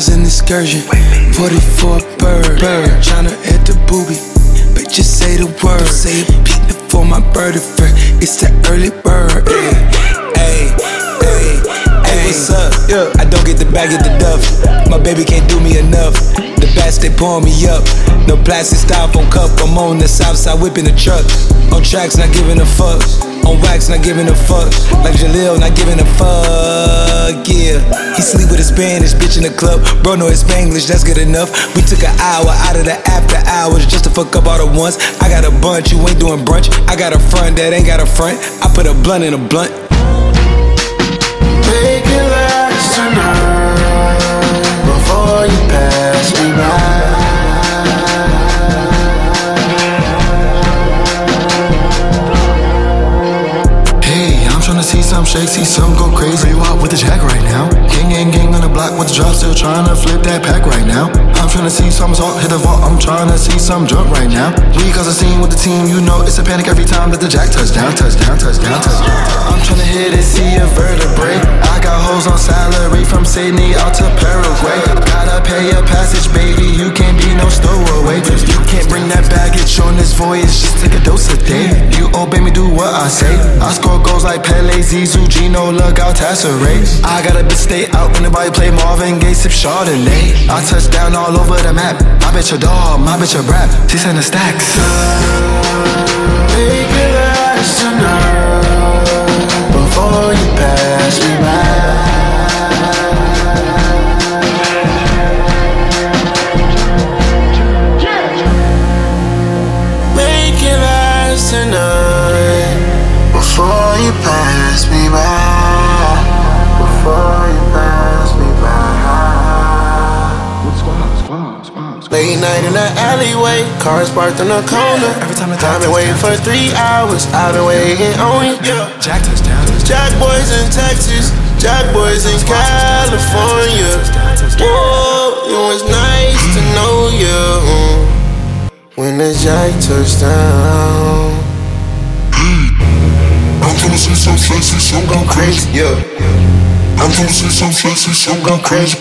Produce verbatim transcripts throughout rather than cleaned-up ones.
thousand excursion, forty-four bird, bird. Tryna hit the booby, bitch, just say the word. Say it, peek for my bird of fur. It's the early bird. Ayy, ayy, ayy, what's up? Yeah. I don't get the bag, get the duff. My baby can't do me enough. The bats, they pouring me up. No plastic styrofoam cup. I'm on the south side whipping the truck. On tracks, not giving a fuck. On wax, not giving a fuck. Like Jaleel, not giving a fuck. Yeah. He sleep with a Spanish bitch in the club. Bro, know his Spanglish, that's good enough. We took an hour out of the after hours just to fuck up all the ones. I got a bunch, you ain't doing brunch. I got a front that ain't got a front. I put a blunt in a blunt. Make it last tonight before you pass me by. See some shake, see some go crazy. You out with the jack right now. Gang, gang, gang on the block with the drop, still trying to flip that pack right now. I'm trying to see some assault, hit the vault. I'm trying to see some jump right now. We cause a scene with the team, you know it's a panic every time that the jack touchdown, touchdown, touchdown, touchdown. I'm trying to hit it, see a vertebrae. I got hoes on salary from Sydney out to Paraguay. Gotta pay a passage, baby. You can't be no stowaway. You can't bring that baggage on this voyage. Just take a dose a day. You obey me, do what I say. I score goals like Pele, Zizou, Gino, look out, Tasseray. I got a bitch stay out when nobody play Marvin Gaye, sip Chardonnay. I touch down all over the map. My bitch a dog, my bitch a rap. She send the stacks. Make it last tonight before you pass me by. Make it last tonight before you pass me by. Before you pass me by. Squad, squad, squad, squad. Late night in the alleyway, cars parked on the corner. Every time the I've been waiting for three hours. I've been waiting on you. Yeah. Jack touchdown, touchdown. Jack boys in Texas, Jack boys in California. Whoa, it was nice to know you. When the Jack touchdown. I'm gonna see some sexy, some go crazy. Yeah. I'm gonna see some sexy, some go crazy.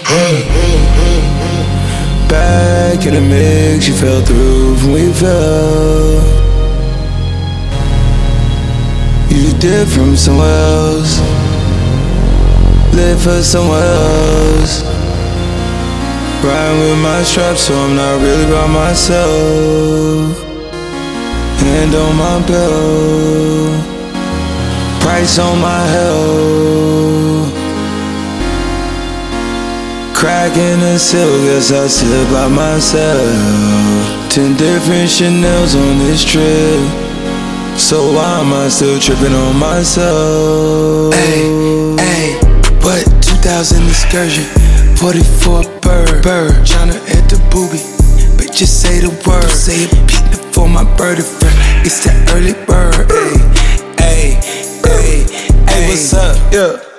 Back in the mix, you fell through when we fell. You did from somewhere else, live for someone else. Riding with my strap, so I'm not really by myself. Hand on my belt, price on my health. Cracking the seal, guess I sit by myself. Ten different Chanels on this trip, so why am I still tripping on myself? Ayy, ayy, what two thousand excursion, forty-four bird, bird. Tryna hit the booby, bitch, just say the word. Say it, peek for my bird of fur. It's the early bird. Ayy, ayy, ayy, ayy, what's up? Yeah.